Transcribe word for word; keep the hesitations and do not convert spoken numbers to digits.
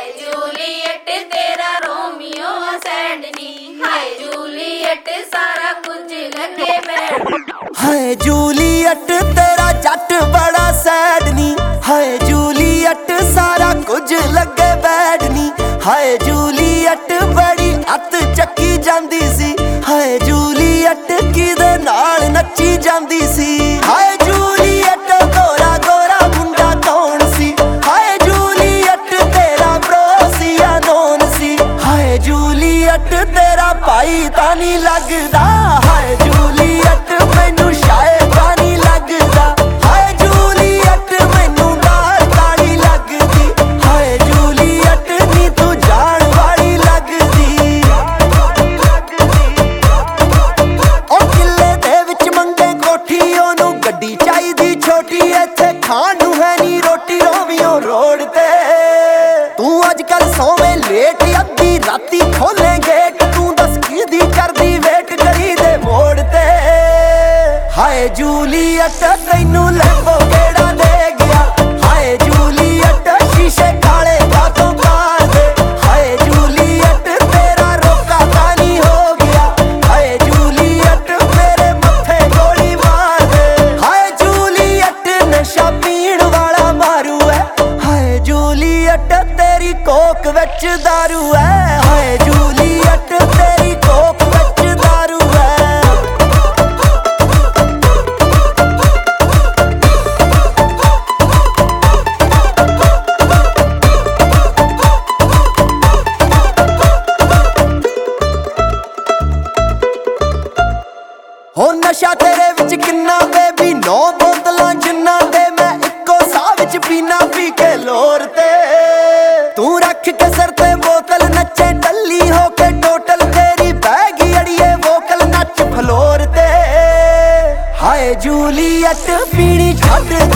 हाय Juliet तेरा Romeo सैंडनी, हाय जूलियट सारा कुछ लगे बैड। हाय जूलियट तेरा जट बड़ा सैड नी, हाय जूलियट सारा कुछ लगे बैड नी। हाय जूलियट बड़ी अत चक्की जांदी सी, हाय जूलियट किदे नाल नच्ची जांदी सी। हाय जूलियट गोरा गोरा मुंडा कौन सी, हाय जूलियट तेरा ब्रोसिया नोन सी। हाय जूलियट तेरा भाई तां नी लगदा, हाय जूलियट मैनू शायद तां नी लगदा। हाय जूलियट मैनू नाल तां नी लगदी, हाय जूलियट नी तू जान वाली लगदी। ओ किले दे विच मंगे कोठी, ओनू गड्डी चाहीदी छोटी, इत्थे खाण नू है नी रोटी रोमियो रोड ते। तू अजकल सोवे लेट, अद्धी राती खोले गेट, तू दस किदी करदी वेट करी दे मोड़ ते। हाय जूलियट तैनू लैंबो केड़ा दे गया, हाय जूलियट शीशे काले कातों मार दे। हाय जूलियट तेरा रोका तानी हो गया, हाय जूलियट मेरे मत्थे गोली मार दे। हाय जूलियट नशा पीण वाला मारू है, हाय जूलियट तेरी कोक विच दारू है। हाय जूलियट तेरी कोक विच दारू है। हो नशा तेरे विच किन्ना बेबी, नौ बोतलां जिन्ना दे मैं इक्को साह विच पीना, पी के लोर ते। तू रख के सर ते बोतल नचे टल्ली हो के टोटल, तेरी बैगी अड़िए वोकल नच फ्लोर ते। हाय जूलियट पीनी छड्ड